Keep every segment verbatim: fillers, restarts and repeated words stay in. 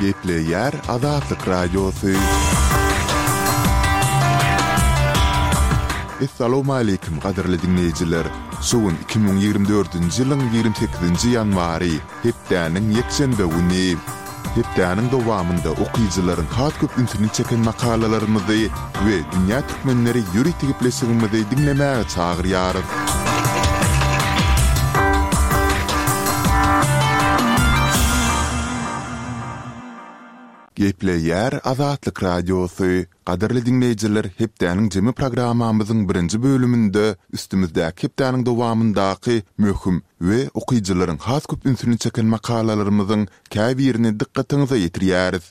Gepleyer Azatlyk Radiosu. Assalamu alaykum gaderli dinleyijiler. Şugun iki bin ýygrimi dördünji ýylyň ýygrimi sekizinji ýanwary hepdäniň ýekşenbe güni. Hepdäniň dowamynda okuýjylaryň hat köp internet çeken makalalarymyzy we dünýä türkmenleri ýürütip gepleşigimizi dinlemäge çagyrýarys. Gepleyer Azatlyk Radiosu. Gaderli dinleyijiler, hepdäniň jemy programmamyzyň birinji bölüminde üstümizdäki hepdäniň dowamyndaky möhüm we okuýjylaryň has köp ünsüni çeken makalalarymyzyň käbirini dikkatiňize ýetirýäris.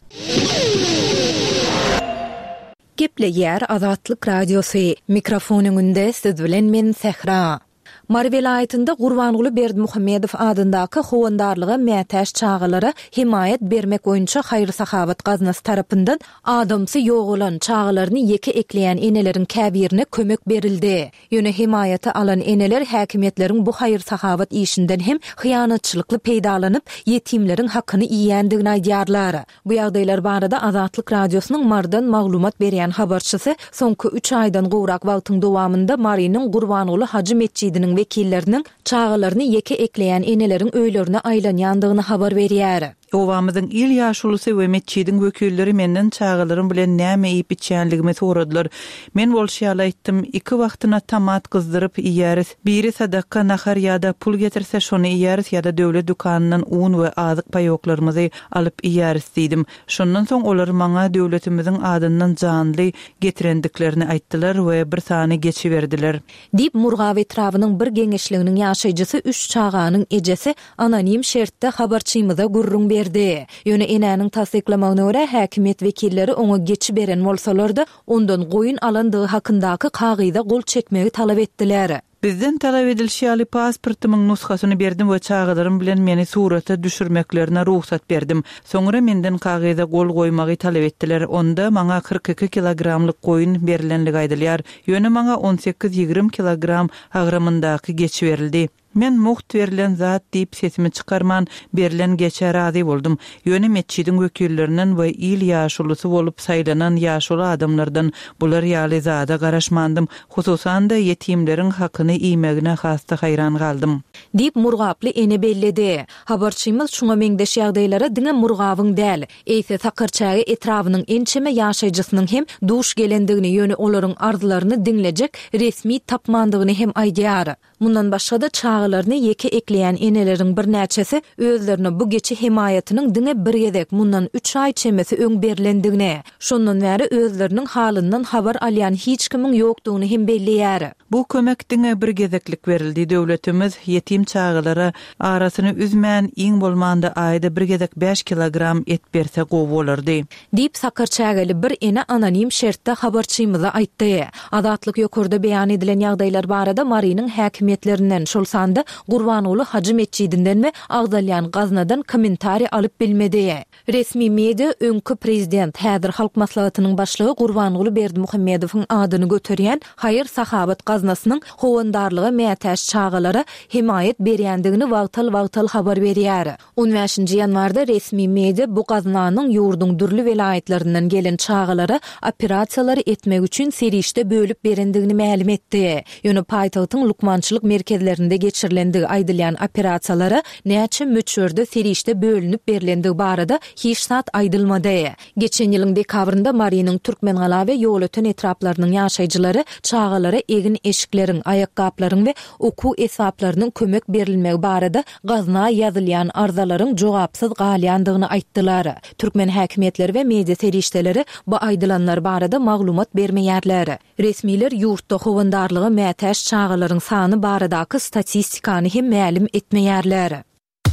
Gepleyer Azatlyk Radiosu. Mikrofonuňynda siz bilen men Sehra. Mary vilayetinde Gurbanguly Berdimuhammedow adyndaky howandarlyga mätäş çağalara himayet bermek boýunça Haýry Sahabat gaznasy tarapyndan adamsy ýok bolan çağalaryny ýeke ekleýän enelerin käbirine kömek berildi. Ýöne himayeti alan eneler häkimetleriň bu Haýry Sahabat işinden hem hyýanatçylykly peýdalanyp ýetimleriň hakkyny iýýändigini aýdýarlar. Bu ýagdaýlar barada Azatlyk Radiosynyň mardan maglumat berýän habarçysy soňky üç aýdan gowrak wagtyň dowamynda Marynyň Gurbanguly Hajy mescidiniň wekilleriniň çağalaryny ýeke ekleýän eneleriň öýlerine aýlanýandygyny habar berýär. Owamyzyň il ýaşulysy we mescidiň wekilleri menden çağalarym bilen näme iýip içýänligimi soradylar. Men bol şeýle aýtdym, iki wagtyna tamat gyzdyryp iýäris. Biri sadaka nahar ýa-da pul getirse şonu iýäris ýa-da döwlet dukanynyň un we azyk paýoklarymyzy alyp iýäris diýdim. Şondan soň olar maňa döwletimiziň adyndan janly getirendiklerini aýtdylar we bir sany geçiberdiler. Dip Murgaw etrawynyň bir geňeşliginiň ýaşaýjysy üç çağanyň ejesi anonim şertde habarçymyza gurrun berdi. Ýöne enäniň tasdiklamagyna görä häkimet wekilleri oňa geçi beren bolsalar-da ondan goýun alandygy hakyndaky kagyda gol çekmegi talap etdiler. Bizden talap edilşýäli pasportynyň nushasyny berdim we çağalarym bilen meni surata düşürmeklerine ruhsat berdim. Soňra menden kagyda gol goýmagy talap etdiler. Onda maňa kırk iki kilogramlyk goýun berilenligi aýdylýar. Ýöne maňa on sekiz ýygrimi kilogram agramyndaky geçi berildi. Men muht verilen zat diýip sesimi çykarman berilen geçe razy boldum. Ýöne mescidiň wekillerinden we il ýaşulysy bolup saýlanan ýaşuly adamlardan bular ýaly zada garaşmandym. Hususan da ýetimleriň hakyny iýmegine hasta haýran galdym. Diýip Murgaply ene belledi. Habarçymyz şuňa meňdeş ýagdaýlara diňe Murgawyň däl, eýse Sakyrçagy etrawynyň ençeme ýaşaýjysynyň hem duş gelendigini ýöne olaryň arzularyny diňlejek resmi tapmandygyny hem aýdýar. Mundan başga da çağalaryny ýeke ekleýän eneleriň bir näçesi özlerini bu geçi himayetiniň diňe bir gezek mundan üç aý çemesi öň berilendigine, şondan bäri özleriniň halyndan habar alýan hiç kimiň ýokdugyny hem belliýär. Bu kömek diňe bir gezeklik berildi. Döwletimiz ýetim çağalara arasyny üzmän iň bolmanda aýda bir gezek beş kilogram et berse gowy bolardy. Diýip Sakyrçagyly bir ene anonim şertde habarçymyza aýtdy. Azatlyk ýokurda beýan edilen ýagdaýlar barada Marynyň häkimetlerinden şol sanda Gurbanguly Hajy mescidinden we Agdalýan gaznadan kommentari alyp bilmedi. Resmi media öňkü prezident häzir halk maslahatynyň başlygy Gurbanguly Berdimuhammedowyň adyny göterýän Haýry Sahabat gaznasynyň howandarlyga mätäş çağalara himayet berýändigini wagtal-wagtal habar berýär. on beşinji ýanwarda resmi media bu gaznanyň ýurdun dürli welaýatlerinden gelen çağalara operasiýalary etmek üçin serişde bölüp berendigini ma'lum etdi. Ýöne paýtagtyň lukmançylyk merkezlerinde geçirilendigi aýdylýan operasiýalara näçe möçörde serişde bölünip berilendigi barada hiç sat aýdylmady. Geçen ýylyň dekabrynda Marynyň Türkmengaly we ýol öten etraplarynyň ýaşaýjylary çağalara egin eşikleriň, aýakgaplaryň we oku esaplarynyň kömek berilmegi barada gazna ýazylýan arzalaryň jogapsyz galýandygyny aýtdylar. Türkmen häkimetleri we media serişdeleri bu aýdylanlar barada maglumat bermeýärler. Resmiler ýurtda howandarlygy mätäş çağalaryň sany baradaky statistikany hem ma'lum etmeýärler.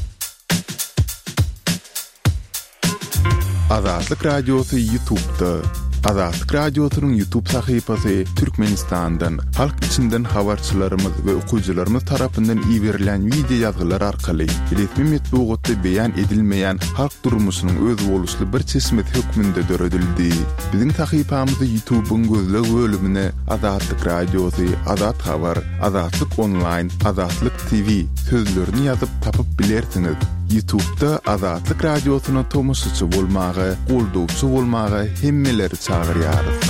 Azatlyk Radiosu YouTube'da. Azatlyk Radiosynyň YouTube sahypasy Türkmenistandan, halk içinden habarçylarymyz we okuwçylarymyz tarapyndan iýerilen video ýazgylar arkaly resmi metbuatda beýan edilmeýän halk durmuşynyň öz boluşly bir çeşmet hökmünde döredildi. Biziň sahypamyzy YouTube'un gözleg bölümine Azatlyk Radiosu, Azat Habar, Azatlyk Online, Azatlyk T V sözlerini ýazyp tapyp bilersiňiz. YouTube'da Azatlyk Radiosyna tomusçy bolmagy, goldowçy bolmagy hemmeleri çağırýarys.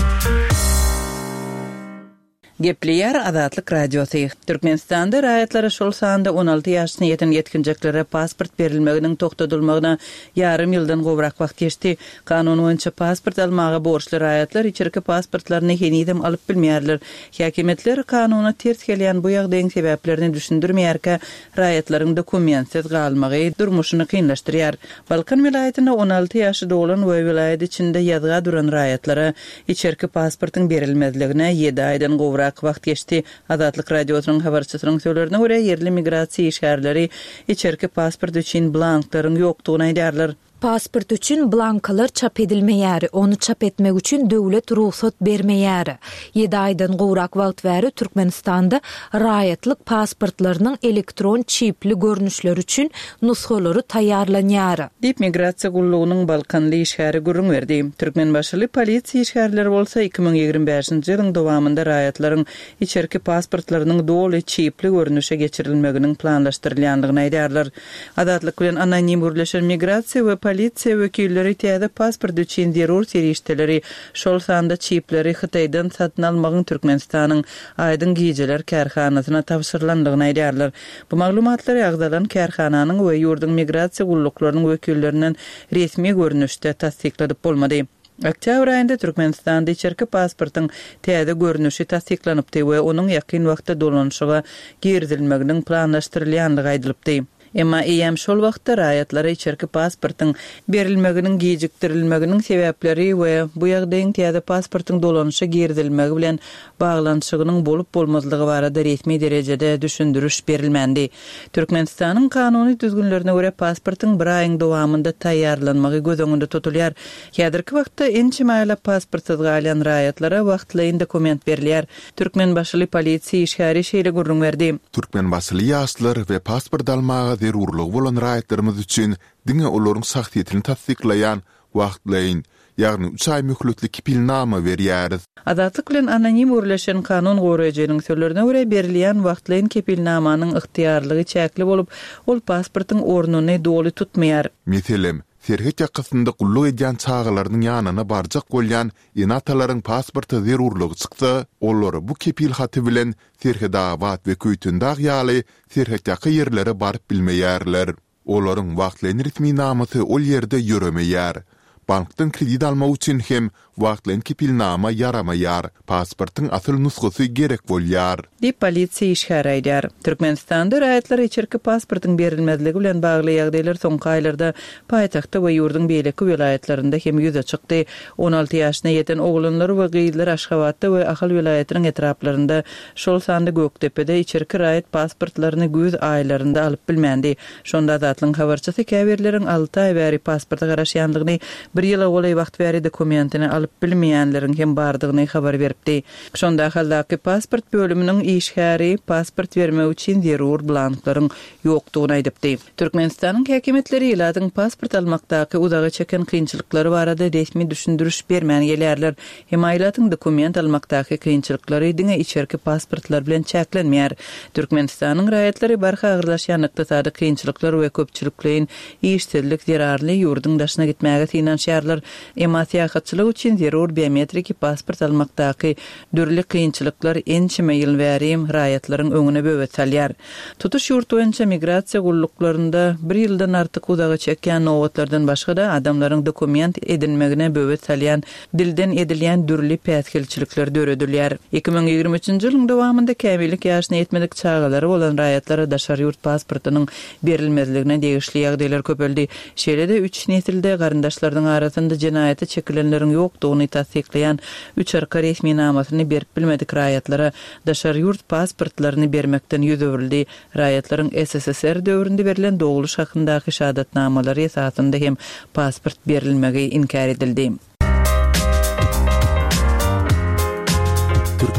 Gepliyer Azatlyk Radiosu. Türkmenistanda raýatlara şol sanda on alty ýaşyna ýeten ýetkinjeklere pasport berilmeginiň togtadylmagyna ýarym ýyldan gowrak wagt geçdi. Kanun boýunça pasport almagy borçly raýatlar içerki pasportlaryny henidem alyp bilmeýärler. Häkimetler kanuny ters gelýän bu ýagdaýyň sebäplerini düşündirmeýärkä raýatlaryň dokumentsiz galmagy durmuşyny kynlaşdyrýar. Balkan vilayatyna on alty ýaşy dolan we vilayat içinde ýazga duran raýatlara içerki pasportyň berilmezligine ýedi aýdan gowrak wagt geçdi. Azatlyk Radiosynyň habarçysynyň söýlerine görä yerli migrasiýa işgärleri içerki pasport üçin blanklaryň ýokdugyny aýdýarlar. Pasport üçün blankalar çap edilmeýär, onu çap etmek üçün döwlet ruhsat bermeýär. ýedi aýdan gowrak wagt bäri Türkmenistanda raýatlyk pasportlarynyň elektron çipli görnüşleri üçün nusxalary taýýarlanýar. Dip migrasiýa gullugynyň Balkanly işgäri gurrun berdi. Türkmen başly polisiýa işgärleri bolsa iki ming ýigirme beşinji ýylyň dowamında raýatlaryň içerki pasportlarynyň doly çipli görnüşe geçirilmeginiň planlaşdyrylýanlygyny aýdýarlar. Azatlyk bilen anonim gürleşen migrasiýa we polisiýa wekilleri täze pasport üçin zerur serişdeleri şol sanda çipleri Hytaýdan satyn almagyň Türkmenistanyň aýdyn gijeler kärhanasyna tapşyrlandygyny aýdýarlar. Bu maglumatlar ýagdalan kärhananyň we ýurdun migrasiýa gulluklarynyň wekillerinden resmi görnüşde tasdikladyp bolmady. Oktyabr aýynda Türkmenistanda içerki pasportyň täze görnüşi tasdiklanypdy we onuň ýakyn wagtda dolanşyga girdilmeginiň planlaşdyrylýanlygy aýdylypdy. Emma eýem şol wagtda raýatlara içerki pasportyň berilmeginiň gejikdirilmeginiň sebäpleri we bu ýagdaýyň täze pasportyň dolanşy girdilmegi bilen baglanşygynyň bolup bolmazlygy barada resmi derejede düşündürüş berilmendi. Türkmenistanyň kanuny düzgünlerine görä pasportyň bir aýyň dowamında taýýarlanmagy göz öňünde tutulýar. Häzirki wagtda ençe maýla pasportsuz galan raýatlara wagtlaýyn dokument berilýär. Türkmen başly polisiýa işgäri şeýle gurrun berdi. Türkmen başly ýaşlar we pasport almagy zerurlygy bolan raýatlarymyz üçin diňe olaryň sagtyetini tasdiklaýan wagtlaýyn, ýagny üç aý möhletli kipilnama berýäris. Azatlyk bilen anonim gürleşen kanun goraýjynyň söýlerine görä berilýän wagtlaýyn kipilnamanyň ygtyýarlygy çäkli bolup, ol pasportyň ornuny doly tutmaýar. Meselem, serhet ýakasynda gulluk edýän çağalarynyň ýanyna barjak bolýan enatalaryň pasporty zerurlygy çyksa, olary bu kepil haty bilen serhet awat we köýtündäk ýaly serhet ýaky ýerlere baryp bilmeýärler. Olaryň wagtlaýyn resmi namasy ol ýerde ýöremeýär. Bankdan kredit almak üçin hem wagtlaýyn kepilnama yaramaýar. Pasportyň asyl nusxasy gerek bolýar. Dip polisiýa işgäri aýdýar. Türkmenistanda raýatlara içerki pasportyň berilmezligi bilen bagly ýagdaýlar soňky aýlarda paýtagtda we ýurdun beýleki vilayatlarynda hem ýüze çykdy. on alty ýaşyna ýeten oglanlar we gyýdylar Aşgabatda we Ahal vilayatynyň etraplarynda şol sanda Göktepe'de içerki raýat pasportlaryny güz aýlarynda alyp bilmendi. Şonda zatlyň habarçysy käbirleriň alty aý bäri pasporta garaşýanlygyny bir ýyla bolay wagt bäri dokumentini alyp bilmeýänleriň hem bardygyny habar beripdi. Şonda haldaky pasport bölüminiň işgäri pasport bermek üçin zerur blanklaryň ýokdugyny aýdypdy. Türkmenistanyň häkimetleri ýyladyň pasport almakdaky uzagy çeken kynçylyklary barada resmi düşündürüş bermän gelýärler. Hem aýlatyň dokument almakdaky kynçylyklary diňe içerki pasportlar bilen çäklenmeýär. Türkmenistanyň raýatlary barha agyrlaşýan ykdysady kynçylyklar we köpçülikleýin işsizlik zerarly ýurdun daşyna gitmäge finansiýarlar. Emma syýasatçylyk üçin zerur biometriki pasport almakdaky dürli kynçylyklar ençime ýyl bäri raýatlaryň öňüne böwet salýar. Tutuş ýurt boýunça migrasiýa gulluklarynda bir ýyldan artyk uzagy çekýän nowatlardan başga da adamlaryň dokument edinmegine böwet salýan dilden edilýän dürli päskelçilikler döredilýär. iki ming ýigirme üçinji ýylyň dowamında kämillik ýaşyna ýetmedik çağalary bolan raýatlara daşar ýurt pasportynyň berilmezligine degişli ýagdaýlar köpeldi. Şeýle-de üç nesilde garyndaşlaryň arasynda jenaýaty çekilenleriň ýokdugyny tasdiklaýan üç arka resmi namasyny berip bilmedik raýatlara daşar ýurt pasportlaryny bermekden ýüz öwrildi. Raýatlaryň S S S R döwründe berilen doguluş hakyndaky şahadatnamalary esasynda hem pasport berilmegi inkar edildi.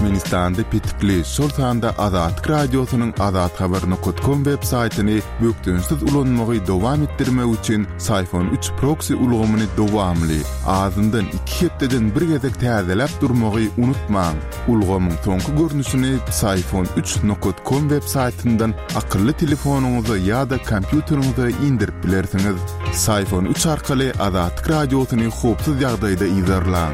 Türkmenistan'da pitikli şol sanda Azatlyk Radiosynyň azat habar nokta com web saytyny bökdünsiz ulanmagy dowam etdirmek üçin Sayfon üç proxy ulgamyny dowamly azyndan iki hepdeden bir gezek täzelep durmagy unutmaň. Ulgamyň soňky görnüşini sayfon üç nokta com web saytyndan akylly telefonuňyza ýa-da kompýuteriňize indirip bilersiňiz. Sayfon üç arkaly Azatlyk Radiosyny hopsuz ýagdaýda izlerläň.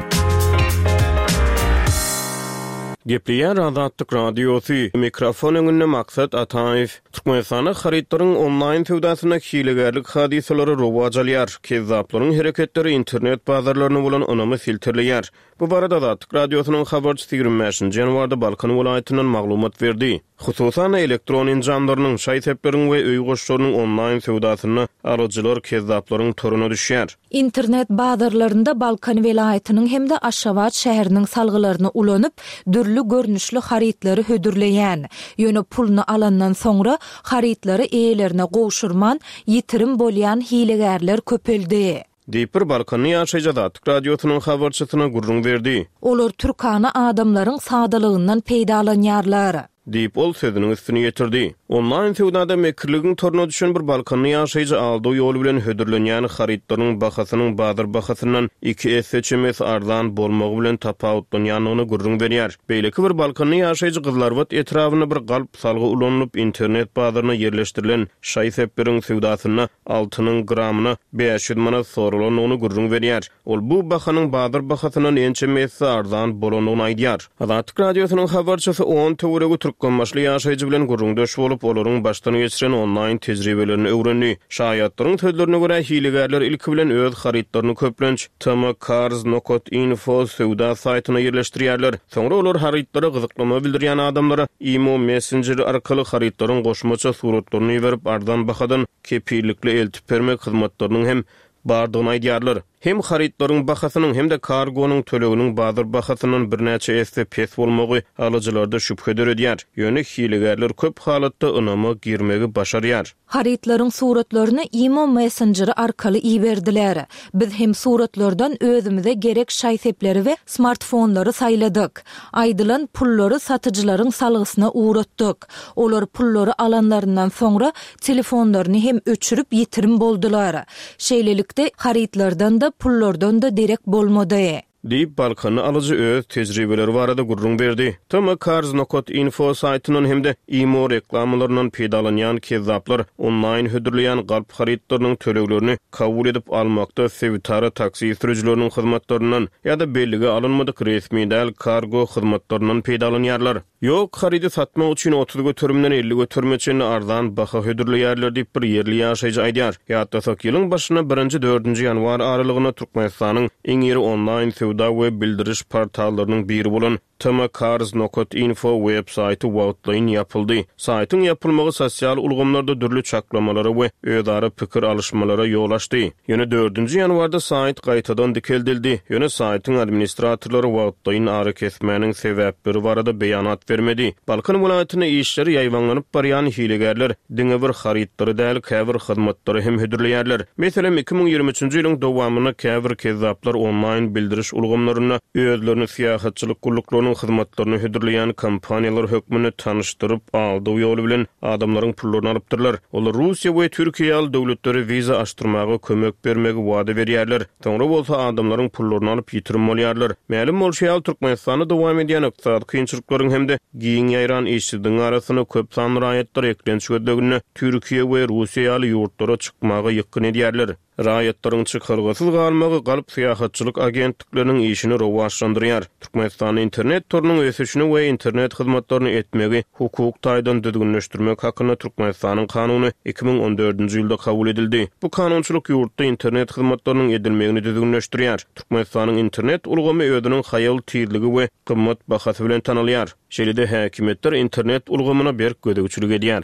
Gepliýär Azatlyk Radiosy mikrofon öňünde maksat Ataýew. Türkmenistana haritlaryň onlaýn sowdasyna hilegerlik hadiseleri rowajalýar. Kezaplaryň hereketleri internet bazarlaryny bolan önemi filtrleýär. Bu barada Azatlyk Radiosynyň habarçysy ýigirme beşinji ýanwarda Balkan welaýatynyň maglumat berdi. Hususan elektron injamlarynyň şaýtepleriniň we öý goşlarynyň onlaýn sowdasyny arajylar kezaplaryň toruna düşýär. İnternet bazarlarynda Balkan welaýatynyň hemde Aşgabat şäheriniň salgylaryny ulanyp, dürli görnüşli haritlary hödürleýän, ýöne pulny alandan soňra haritlary eýelerine gowşurman, ýitirim bolýan hilegärler köpeldi. Diýipir Balkany ýaşaýjy Azatlyk Radiosynyň habarçysyna gurrun berdi. Olar türkana adamlaryň sadalygyndan peýdalanýarlar. Diýip ol sözüniň üstüne ýetirdi. Onlaýn sowdada mekirligiň toruna düşen bir Balkany ýaşaýjy aldy ýol bilen hödürlenýän haritlaryň bahasynyň bazar bahasyndan iki es seçemes arzan bolmagy bilen tapawutlanýanyny gurrun berýär. Beýleki bir Balkany ýaşaýjy Gızlarbat etrawyna bir galp salgy ulanyp internet bazaryna ýerleşdirilen şaýsepberiň sowdasyna altynyň gramyny beş yüz manat sorulanyny gurrun berýär. Ol bu bahanyň bazar bahasyndan ençe messe arzan bolanyny aýdýar. Azatlyk Radiosynyň habarçysy on töweregi türkmenmaşly ýaşaýjy bilen gurrundaş bolup olaryň baştan geçiren onlaýn tejribelerini öwrenýär. Şaýatlaryň sözlerine görä hilegerler ilki bilen öz haritlaryny köplenç t m cars nokta info sowda saytyna ýerleşdirýärler. Soňra olar haritlary gyzyklama bildirýän adamlara imo messenger arkaly haritlaryň goşmaça suratlaryny berip ardan bahadan kepillikle eltip bermek hyzmatlarynyň hem bardygyny aýdýarlar. Hem haritlaryň bahasynyň hem de kargonyň töleginiň bazar bahasynyň birnäçe esse pes bolmagy alyjylarda şüphe edýär. Ýöne hilegerler köp halatda ynama girmegi başarýar. Haritlaryň suratlaryny imo messenjeri arkaly iýerdiler. Biz hem suratlardan özümize gerek şaýsepleri we smartfonlary saýladyk. Aýdylan pullary satyjylaryň salgysyna uğratdyk. Olar pullary alanlaryndan soňra telefonlaryny hem öçürüp ýitirim boldular. Şeýlelikde haritlardan da pullardan da direkt bolmady. Diýip Balkany alyjy öz tejribeleri barada gurrun berdi. t m cars nokta info saytynyň hemde imo reklamlarynyň peýdalanýan kezzaplar onlaýn hödürleýän galp haritlarynyň töleglerini kabul edip almakda sevitara taksi sürüjileriniň hyzmatlarynyň ýa-da belligi alınmadyk resmi däl kargo hyzmatlarynyň peýdalanýarlar. Ýok, harity satmak üçin otuz götürümden elli götürmeçeni arzan baha hödürleýärler diýip bir ýerli ýaşaýjy aýdýar. Ýa-da ýylyň başyna birinji dördünji ýanwar aralygyna Türkmenistanyň eň ýeri onlaýn sowda we bildiriş portallarynyň biri bolan t m cars nokta info web saýty wagtlaýyn ýapyldy. Saýtyň ýapylmagy sosial ulgamlarda dürli çaklamalary we özara pikir alışmalara ýol açdy. Ýöne dördünji ýanwarda saýt gaýtadan dikeldildi. Ýöne saýtyň administratorlary wagtlaýyn ara kesmäniň sebäpleri barada beýanat bermedi. Balkan welaýatyna işleri ýaýwanlanyp barýan hilegerler diňe bir haritlary däl käbir hyzmatlary hem hödürleýärler. Meselem iki ming ýygrimi üçinji ýylyň dowamyna käbir kezzaplar onlaýn bildiriş ulgamlaryna özlerini siýahatçylyk gulluklarynyn hyzmatlaryny hödürleýän kompaniýalar hökmüni tanışdyryp aldy ýoly bilen adamlaryň pullaryny alypdyrlar. Olar Russiýa we Türkiýe ýaly döwletleri wiza açdyrmagy kömek bermegi wada berýärler. Soňra bolsa adamlaryň pullaryny alyp ýitirim bolýarlar. Mälim bolşýal Türkmenistany dowam edýän ykdysady kynçylyklaryň hemde giň ýaýran işçilerin arasyna köp sanly raýatlar eklenç gödlegini Türkiýe we Russiýa ýaly ýurtlara çykmagy ýykyn edýärler. Raýatlaryň çykyrgysyz galmagy galp syýahatçylyk agentlikleriniň işini rowaşlandyrýar. Türkmenistan internet torunyň ösüşini we internet hyzmatlaryny etmegi hukuk taýdan düzgünleşdirmek hakyna Türkmenistanyň kanuny iki ming on dördünji ýylda kabul edildi. Bu kanunçylyk ýurtda internet hyzmatlarynyň edilmegini düzgünleşdirýär. Türkmenistanyň internet ulgamy ödüniň haýal tyrligi we kymmat bahasy bilen tanylýar. Şeýle-de häkimetler internet ulgamyna berk gödegçilik edýär.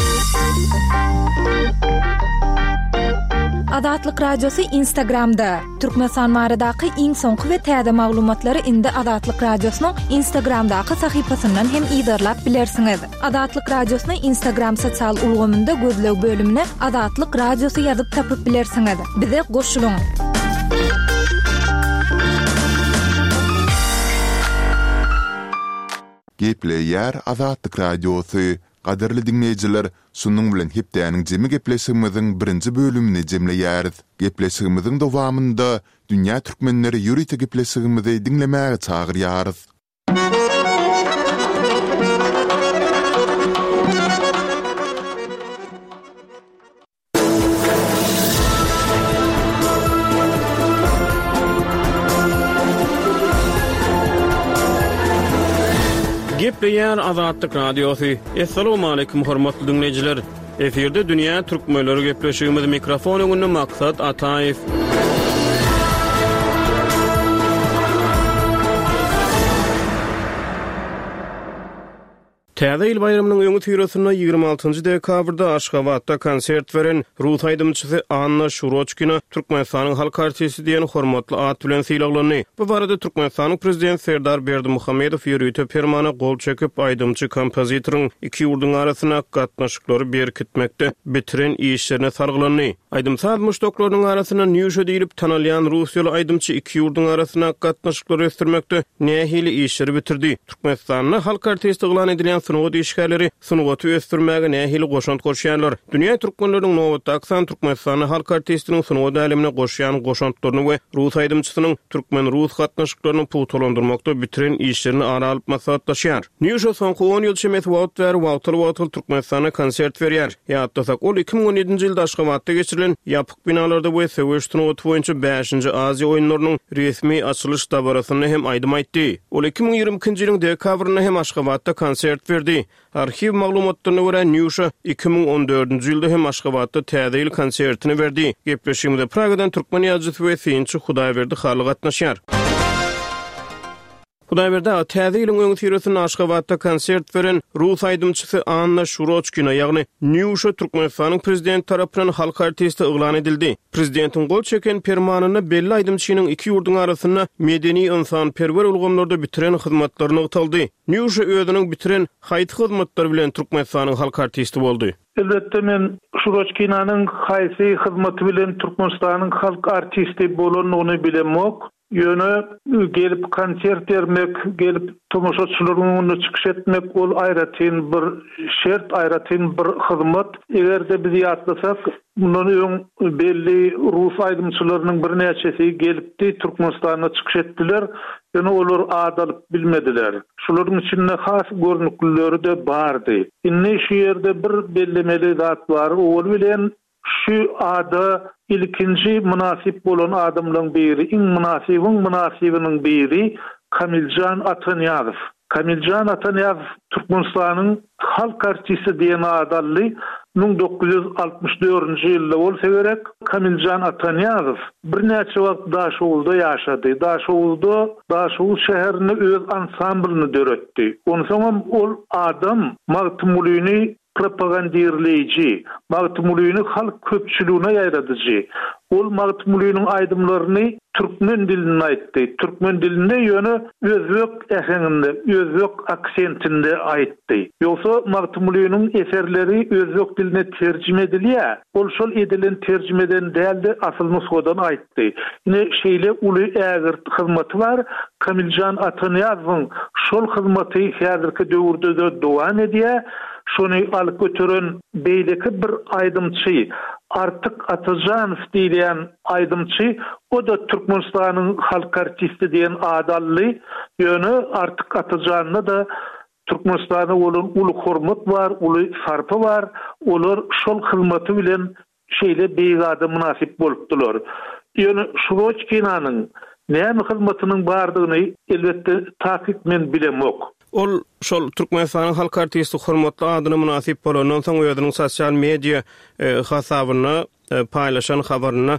Azatlyk Radiosu Instagramda. Türkmenistan baradaky iň soňky we täze maglumatlary indi Azatlyk Radiosynyň Instagramdaky sahypasyndan hem ýa-da bilersiňiz. Azatlyk Radiosynyň Instagram sosial ulgamynda gözleg bölümine Azatlyk Radiosu ýazyp tapyp bilersiňiz. Bize goşulyň. Gepleýär Azatlyk Radiosu. Gaderli dinleyijiler, şunun bilen hepdäniň jemi gepleşigimiziň birinji bölümini jemleýäris. Gepleşigimiziň dowamynda dünýä türkmenleri ýürüýte gepleşigimizi dinlemäge çagyrýarys. Gepleýär Azatlyk Radiosu. Assalamu alaykum hormatly dinleyijiler. Eferde dünýä türkmenleri gepleşigimiz mikrofon öňünde Maksat Ataýew. Täze ýyl bayramynyň öňü tüýresinä ýygrima altynjy dekabrda Aşgabatda konsert beren Rus aýdymçysy Anna Shurochkina Türkmenistanyň halk artisti diýen hormatly at bilen syýlaglandy. Bu barada Türkmenistanyň prezident Serdar Berdimuhammedow ýürüýte permana gol çekip aýdymçy kompozitoriň iki ýurduň arasyna gatnaşyklary berkitmekde bitiren işlerine sarglandy. Aýdymçy altmış doktorlaryň arasyna Nyusha diýilip tanalýan rus ýyly aýdymçy iki ýurduň arasyna gatnaşyklary ösdürmekde nähili işleri bitirdi. Türkmenistanyň halk artisti glan edilen sunugat işgärleri sunugaty ösdürmäge nähili goşant goşýanlar. Dünýä türkmenläriniň nowatda aksan Türkmenistanyň halk artistiniň sunugat alemine goşýan goşantlaryny we rus aýdymçysynyň türkmen rus gatnaşyklaryny puwtalandyrmakda bitiren işlerini ara alyp maslahatlaşýar. Nyusha soňky on ýyl şemet wagt ber wagtly wagtly Türkmenistana konsert berýär. Ýa-da ok ol iki miň on ýedinji ýylda Aşgabatda geçirilen ýapyk binalarda we söwüş sunugaty boýunça beşinji Aziýa oýunlarynyň resmi açylyş dabarasyny hem aýdym aýtdy. Ol iki miň ýigrimkinji ýylyň dekabryna hem Aşgabatda konsert berdi. Arxiv maglumatlaryna görä Nyusha iki miň on dördünji ýylda hem Aşgabatda täze ýyl konsertini berdi. Gepleşigimizde Pragadan türkmen ýazgysy we synçy Hudaýberdi haly gatnaşýar. Hudaýberde täze ýylyň öňü tüýresinde Aşgabatda konsert beren rus aýdymçysy Anna Shurochkina ýagny Nyusha Türkmenistanyň prezident tarapyndan halk artisti yglan edildi. Prezidentiň gol çeken permanyny belli aýdymçynyň iki ýurduň arasyna medeni insan perwer ulgamlarda bitiren hyzmatlaryny ýytaldy. Nyusha özüniň bitiren haýty hyzmatlary bilen Türkmenistanyň halk artisti boldy. Elbette men Shurochkinanyň haýsy hyzmaty bilen Türkmenistanyň halk artisti bolanyny bilemok. Ýöne gelip konsert bermek, gelip tomoşaçylaryň önüne çykyş etmek ol aýratyn bir şert, aýratyn bir hyzmat. Egerde biz ýatlasak, munyň belli rus aýdymçylarynyň bir näçesi gelipdi Türkmenistana çykyş etdiler. Ýöne olar adalyp bilmediler. Şolaryň içinde has görnükleri de bardy. Inne şu ýerde bir bellemeli zat bar, ol bilen şu ada ilkinci münasip bolan adamlaryň biri, iň münasibiň münasibiniň biri Kamiljan Atanýazow. Kamiljan Atanýazow Türkmenistanyň halk artisti diýen adally bin dokuz ýüz altmış dördünji ýylda bolsa gerek. Kamiljan Atanýazow bir näçe wagt Daşowulda ýaşady. Daşowulda Daşowul şäherine öz ansamblini döretdi. Onsoň ol adam magtumulyny propagandirleyici, magtumulyny halk köpçüligine ýaýradyjy. Ol magtumulynyň aýdymlaryny türkmen dilinde aýtdy. Türkmen dilinde ýöne özbek ähenginde, özbek aksentinde aýtdy. Ýogsa magtumulynyň eserleri özbek diline terjime edilýär. Ol şol edilen terjimeden däldi asyl nusgadan aýtdy. Ine şeýle uly ägir hyzmaty bar. Kamiljan Atanýazowyň şol hyzmaty häzirki döwürde de dowam edýär. Şonu alyp götüren beýleki bir aýdymçy Artyk Atajanow diýen aýdymçy, o da Türkmenistanyň halk artisti diýen adally. Ýöne Artyk Atajanow da Türkmenistanyň bolan uly hormat bar, uly sarpy bar. Olar şol hyzmaty bilen şeýle beýgada münasip bolupdylar. Ýöne Shurochkinanyň näme hyzmatynyň bardygyny elbetde takip men bilemok. Ol şol Türkmenistanyň halk artisti hormatly adyna münasip bolandan soň özüniň sosial media hasabyna paýlaşan habaryna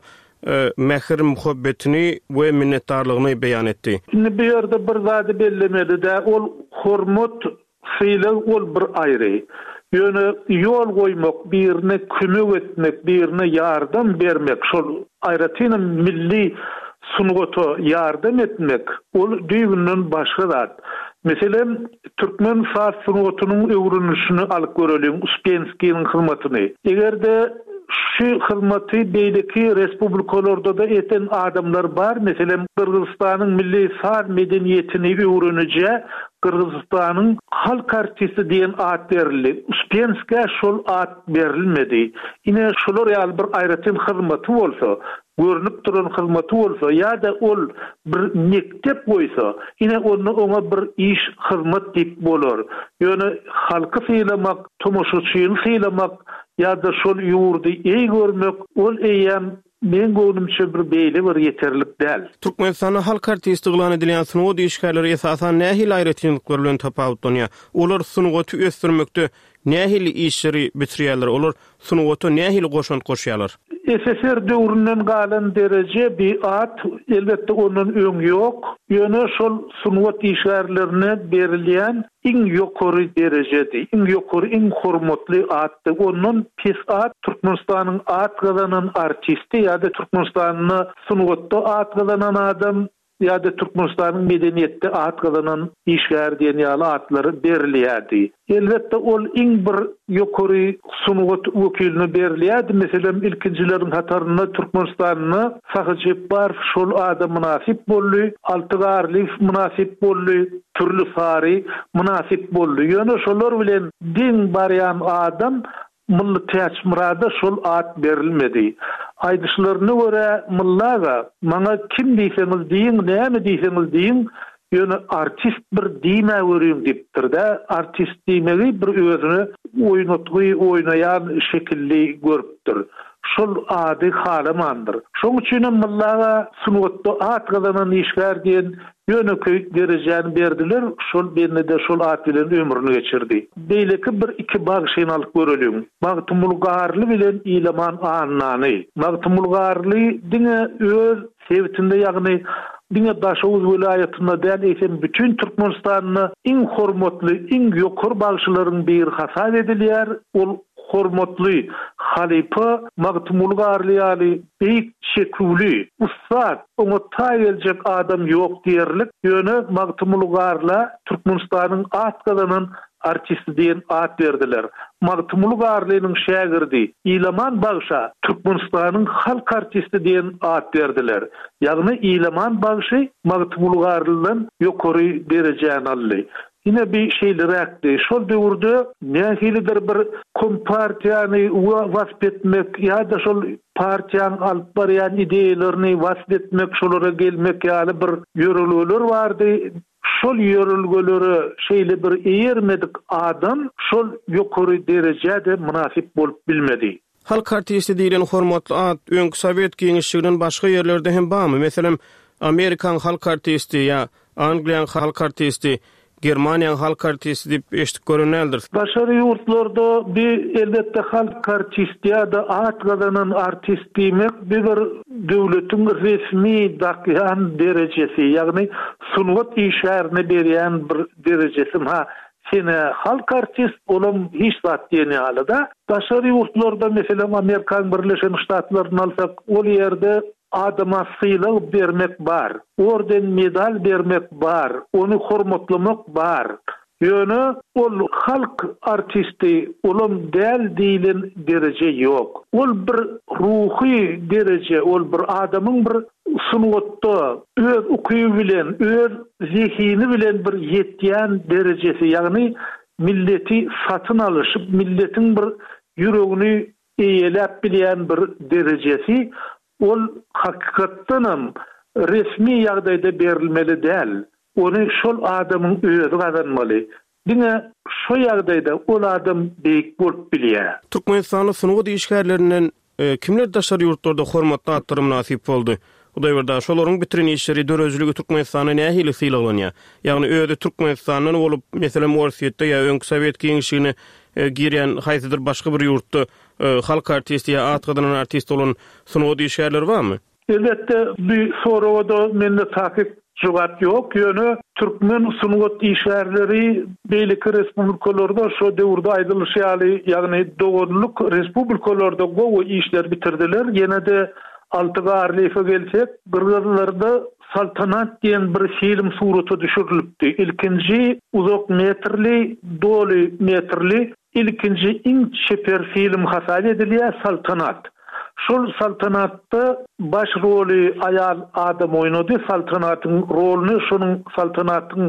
mehir muhabbetini we minnetdarlygyny beýan etdi. Indi bu ýerde bir zady bellemeli-de ol hormat syly ol bir aýry. Ýöne ýol goýmak, birine kömek etmek, birine ýardam bermek, şol aýratyn milli sunugaty ýardam etmek ol düýünden başga zat. Meselem Türkmen saz sunugatynyň öwrünüşini alyp görelim, Uspenskiň hyzmatyny. Egerde şu hyzmaty beýleki respublikalarda da eten adamlar bar. Meselem Kırgızstanyň milli saz medeniýetini öwrenije Kırgızstanyň halk artisti diýen at berildi. Uspenskiýe şol at berilmedi. Ine şolar ýaly bir aýratyn hyzmaty bolsa, görünüp duran hyzmaty bolsa, ýa-da ol bir mektep goýsa, ine onu ona bir iş hyzmat diýip bolar. Ýöne halky sylamak, tomoşaçyny sylamak ýa-da şol ýurdy eý görmek, ol eýem men göwnümçe bir beýle bir ýeterlik däl. Türkmenistany halk artisti gılan edilen sunugy işgärleri esasan nähil aýratynlyklar bilen tapawutlanýar. Olar sunugaty ösdürmekde nähil işleri bitirýärler, olar sunugaty nähil goşant goşýarlar. S S R döwründen galan derece bir at elbette onun öňü ýok. Ýöne şol sunugat işgärlerine berilýän iň ýokary derejedi, iň ýokary, iň hormatly atdy. Onun pes at Türkmenistanyň at gazanan artisti ýa-da Türkmenistanyň sunugatda at gazanan adam ýa-da Türkmenistanyň medeniýetde at gazanan işgär diýen ýaly atlary berilýärdi. Elbette ol iň bir ýokary sunugat wekilini berilýärdi. Meselem ilkinjilerin hataryna Türkmenistanyny Sahyjep bar şol adam münasip boldy, altygarly münasip boldy, türlü fary münasip boldy. Ýöne şolar bilen din baryan adam Mully Täç Murada şol at berilmedi. Aýdyşlaryna görä mullaga maňa kim diýseňiz diýin, näme diýseňiz diýin, ýöne artist bir diýme görýüm diýipdir-de. Artist diýmegi bir özüni oýnatgy, oýnaýan şekilli görüpdir. Şol ady halamandyr. Şoň üçin mullaga sunugatda at gazanan işgär diýen ýöneköýük derejäni berdiler. Şol bennede şol at bilen ömrüni geçirdi. Beýleki bir iki bagşyny alyp görelim. Magtymulgarly bilen İleman Annany. Magtymulgarly diňe öz sebitinde ýagny diňe Daşowuz vilayatynda däl eýsem bütün Türkmenistanyny iň hormatly, iň ýokary bagşylaryň biri hasap edilýär. Ol hormatly halipa Magtymulgarly ýaly beýik şekilli ustad, oňa taýyljak adam ýok diýerlik. Ýöne Magtymulgarly Türkmenistanyň at gazanan artisti diýen at berdiler. Magtymulgarlynyň şägirdi İleman Bagşa Türkmenistanyň halk artisti diýen at berdiler. Ýagny İleman Bagşy Magtymulgarlydan ýokary derejäni aldy. Yine bir şeylerekdi. Şol döwürde nähilidir bir kompartiýany wasp etmek ýa-da şol partiýanyň alyp barýan ideýelerini wasp etmek, şolara gelmek ýaly bir ýörelgeler bardy. Şol ýörelgeleri şeýle bir eýermedik adam şol ýokary derejede münasip bolup bilmedi. Halk artisti diýilen hormatly at öňkü Sowet giňişçiliginiň başga ýerlerde hem barmy? Meselem Amerikan halk artisti ýa Angliýan halk artisti, Germaniýanyň halk artisti diýip eşitip göreneldir. Başary ýurtlarda bir elbette halk artisti ýa-da at gazanan artist diýmek bir döwletiň resmi dakyan derejesi, ýagny sunugat işgärine berýän bir derejesi. Ha, sene halk artist olam hiç zat diýeni halda. Başary ýurtlarda meselem Amerikan Birleşen Ştatlaryny alsak, ol ýerde adama syýlyk bermek bar, orden medal bermek bar, onu hormatlamak bar. Ýöne ol halk artisti olam däl diýilen dereje ýok. Ol bir ruhy dereje, ol bir adamyň bir sunugatda öz ukyby bilen, öz zihini bilen bir ýetýän derejesi, ýagny milleti satyn alyşyp, milletiň bir ýüregini eýelep bilýän bir derejesi, ol hakykatdan resmi ýagdaýda berilmeli däl. Onu şol adamyň özü gazanmaly. Diňe şo ýagdaýda ol adam beýik bolup bilýär. Türkmenistanyň sunugat işgärlerinden e, kimler daşary ýurtlarda hormatly atlar nasip boldy? Uday berda şolaryň bitiren işleri dörözlügi Türkmenistanyň nähili sylalanýar. Ýagny özü Türkmenistanyň bolup meselem Orsiýetde ýa öňkü Sowet giňişligine e, girýän haýsydyr başga bir ýurtda e, halk artisti ýa at gazanan artist bolan sunugat işgärleri barmy? Elbette bir soruda mende takip jogap ýok. Ýöne Türkmen sunugat işgärleri beýleki respublikalarda şo döwürde aýdylýaly, ýagny dogonluk respublikalarda gowy işler bitirdiler. Ýene de altygarlyfa gelsek, Gırgızlarda Saltanat diýen bir film suraty düşürilipdi. İlkinji uzak metrli, doli metrli, ilkinji iň çeper film hasap edilýär Saltanat. Şol Saltanatda baş roli ayal adam oýnady. Saltanatyň rolüni şonuň Saltanatyň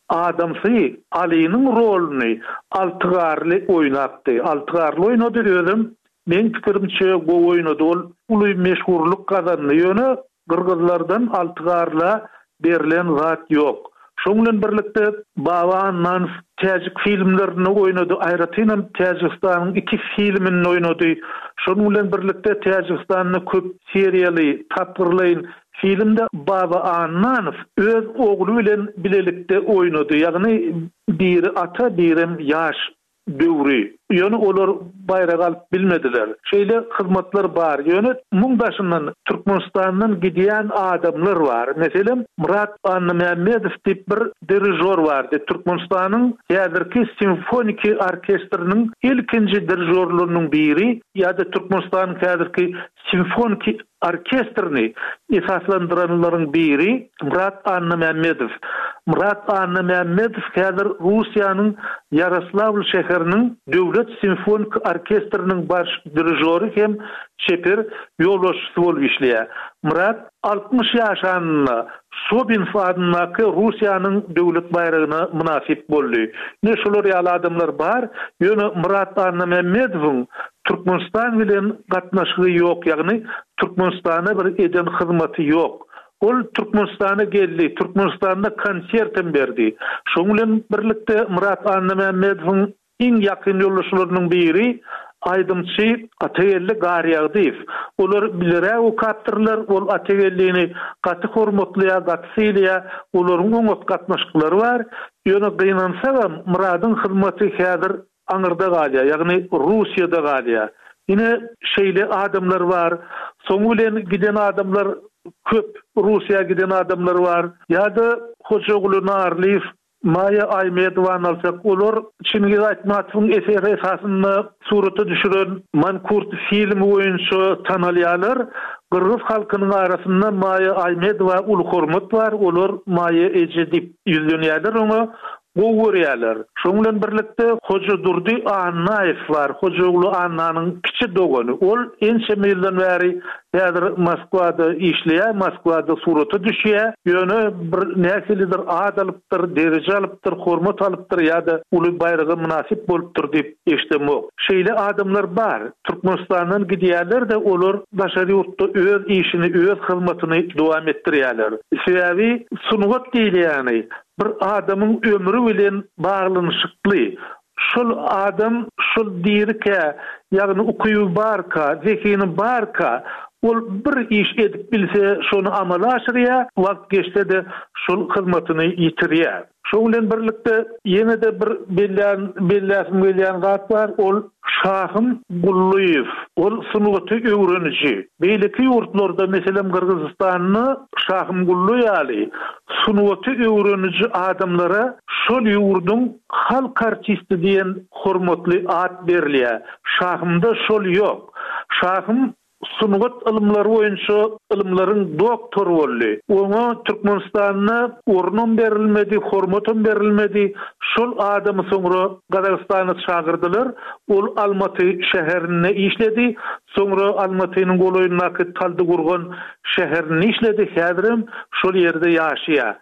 adamsy Ali'nin rolüni altıgarly oýnapdy. Altıgarly oýnady özüm. Men pikirimçe bu oýnady ol uly meşhurluk kazandy. Ýöne Gırgızlardan altıgarla berilen zat yok. Şoňlan birlikde Babandan täjik filmlerini oýnady. Aýratynam Täjikistanyň iki filmini oýnady. Şoňlan birlikde Täjikistanyň köp seriýaly tapgyrlaýyn filmde Baba Annanow öz ogly bilen bilelikde oýnady. Ýagny biri ata birim ýaş döwri. Ýöne olar bayrag alyp bilmediler. Şeýle hyzmatlar bar. Ýöne muňdaşyndan Türkmenistanyň gidýän adamlar bar. Meselem Murat Annamamedov diýip bir dirijor bardy. Türkmenistanyň häzirki simfonik orkestriniň ilkinji dirijorlarynyň biri, ýa-da Türkmenistanyň häzirki simfonik orkestrini esaslandyranlaryň biri Murat Annamamedov. Murat Annamamedov häzir Russiýanyň Yaroslavl şäheriniň Döwlet simfonik orkestriniň baş dirijori hem şeper ýolbaşçysy bolup işleýär. Murat altmış ýaşanyna Sobinov adynaky Russiýanyň döwlet bayragyna munasip boldy. Ne şolar ýaly adamlar bar, ýöne Murat Annamamedowyň Türkmenistan bilen gatnaşygy ýok, ýagny Türkmenistana bir eden hyzmaty ýok. Ol Türkmenistana geldi, Türkmenistanda konsertim berdi. Şoň bilen birlikde Murat Annamamedowyň iň ýakyn ýoldaşlarynyň biri Aydymçy Atagelli Garyagdyw. Olar bilere o kaptyrlar, ol Atagelliňi gaty hormatlaýar, gaty seýleýär, olaryň oňat gatnaşyklary bar. Ýöne gynansa Muradyň hyzmaty häzir aňyrda galýar, ýagny Russiýada galýar. Ine şeýle adamlar bar. Soň bilen giden adamlar köp, Russiýa giden adamlar bar. Ýa-da Hoşoğlu Narliýew, Maya Aýmedowan alsak, olar Çingiz Aýtmatywyň eseri esasyny suraty düşüren mankurt film oýunçy tanalýarlar. Gırgız halkynyň arasynda Maya Aýmedowa uly hormat bar. Olar Maya eje diýip ýüzlenýärler, oňa gowurýarlar. Şoň bilen birlikde Hoca Durdy Annaýew bar. Hojaoglu Annanyň kiçi dogany. Ol ençe ýyldan bäri häzir Moskwada işleýär, Moskwada suraty düşýär. Ýöne bir näsilidir ad alypdyr, derece alypdyr, hormat alypdyr ýa-da uly bayraga munasip bolupdyr diýip eşdemok. Şeýle adamlar bar. Türkmenistanyň gidýärler de olar başary ýurtda öz işini, öz hyzmatyny dowam etdirýärler. Sebäbi sunugat diýilýäni bir adamyň ömrü bilen baglanyşykly. Şol adam şol diýerke, ýagny ukuýy barka, zekini barka, ol bir iş edip bilse şonu amala aşyrýar, wagt geçse de şol hyzmatyny ýitirýär. Şoň bilen birlikde ýene de bir belän belläsim gelýän zat bar, ol Şahym Gulluýew. Ol sunugaty öwreniji. Beýleki ýurtlarda meselem Gırgızstanyny Şahym Gulluýaly sunugaty öwreniji adamlara şol ýurduň halk artisti diýen hormatly ad berilýär. Şahymda şol ýok. Şahym sunugat ilmlary boýunça ilmlaryň doktory boldy. Oňa Türkmenistanyna ornun berilmedi, hormatyn berilmedi. Şol adamy soňra Gazagystana çagyrdylar. Ol Almaty şäherine işledi. Soňra Almatynyň goloýundaky taldy gurgan şäherini işledi. Häzirim şol ýerde ýaşaýar.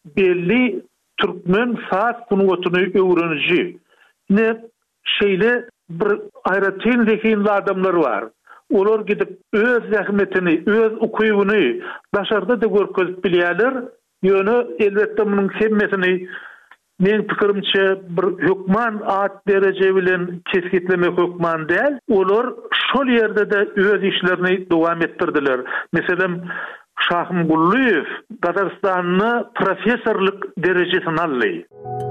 Belli Türkmen saat sunugatyny öwreniji. Ne şeýle bir aýratyn zekin adamlar bar. Olar gidip öz zähmetini, öz ukuýuny başarda da görkezip bilýärler. Ýöne elbetde munyň hemmesini men pikirimçe bir hökman at derece bilen keskitlemek hökman däl. Olar şol ýerde de öz işlerini dowam etdirdiler. Meselem Şahym Gulluýew Gazagystanyny professorlyk derejesini aldy.